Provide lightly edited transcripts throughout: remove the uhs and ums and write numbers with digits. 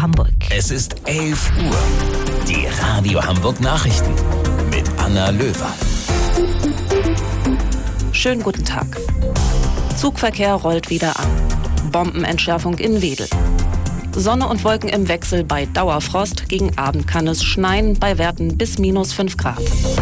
Hamburg. Es ist 11 Uhr. Die Radio Hamburg Nachrichten mit Anna Löwer. Schönen guten Tag. Zugverkehr rollt wieder an. Bombenentschärfung in Wedel. Sonne und Wolken im Wechsel bei Dauerfrost. Gegen Abend kann es schneien bei Werten bis -5 Grad.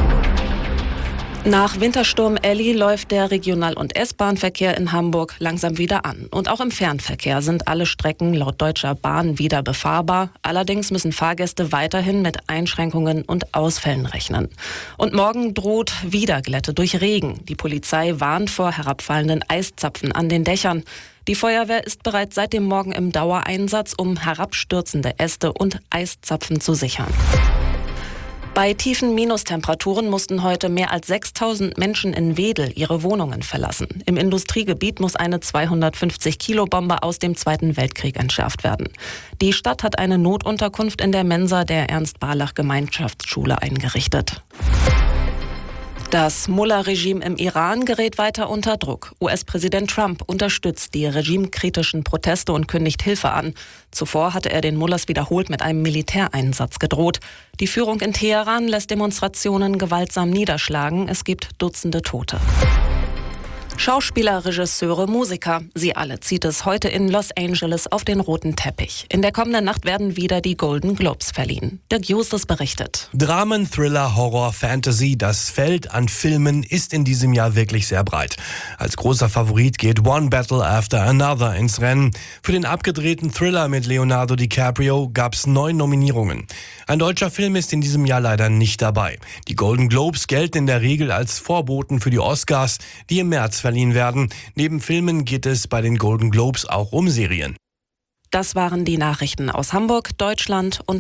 Nach Wintersturm Elli läuft der Regional- und S-Bahn-Verkehr in Hamburg langsam wieder an. Und auch im Fernverkehr sind alle Strecken laut Deutscher Bahn wieder befahrbar. Allerdings müssen Fahrgäste weiterhin mit Einschränkungen und Ausfällen rechnen. Und morgen droht wieder Glätte durch Regen. Die Polizei warnt vor herabfallenden Eiszapfen an den Dächern. Die Feuerwehr ist bereits seit dem Morgen im Dauereinsatz, um herabstürzende Äste und Eiszapfen zu sichern. Bei tiefen Minustemperaturen mussten heute mehr als 6.000 Menschen in Wedel ihre Wohnungen verlassen. Im Industriegebiet muss eine 250-Kilo-Bombe aus dem Zweiten Weltkrieg entschärft werden. Die Stadt hat eine Notunterkunft in der Mensa der Ernst-Barlach-Gemeinschaftsschule eingerichtet. Das Mullah-Regime im Iran gerät weiter unter Druck. US-Präsident Trump unterstützt die regimekritischen Proteste und kündigt Hilfe an. Zuvor hatte er den Mullahs wiederholt mit einem Militäreinsatz gedroht. Die Führung in Teheran lässt Demonstrationen gewaltsam niederschlagen. Es gibt Dutzende Tote. Schauspieler, Regisseure, Musiker, sie alle zieht es heute in Los Angeles auf den roten Teppich. In der kommenden Nacht werden wieder die Golden Globes verliehen. Dirk Justus berichtet. Dramen, Thriller, Horror, Fantasy, das Feld an Filmen ist in diesem Jahr wirklich sehr breit. Als großer Favorit geht One Battle After Another ins Rennen. Für den abgedrehten Thriller mit Leonardo DiCaprio gab es 9 Nominierungen. Ein deutscher Film ist in diesem Jahr leider nicht dabei. Die Golden Globes gelten in der Regel als Vorboten für die Oscars, die im März verliehen werden. Neben Filmen geht es bei den Golden Globes auch um Serien. Das waren die Nachrichten aus Hamburg, Deutschland und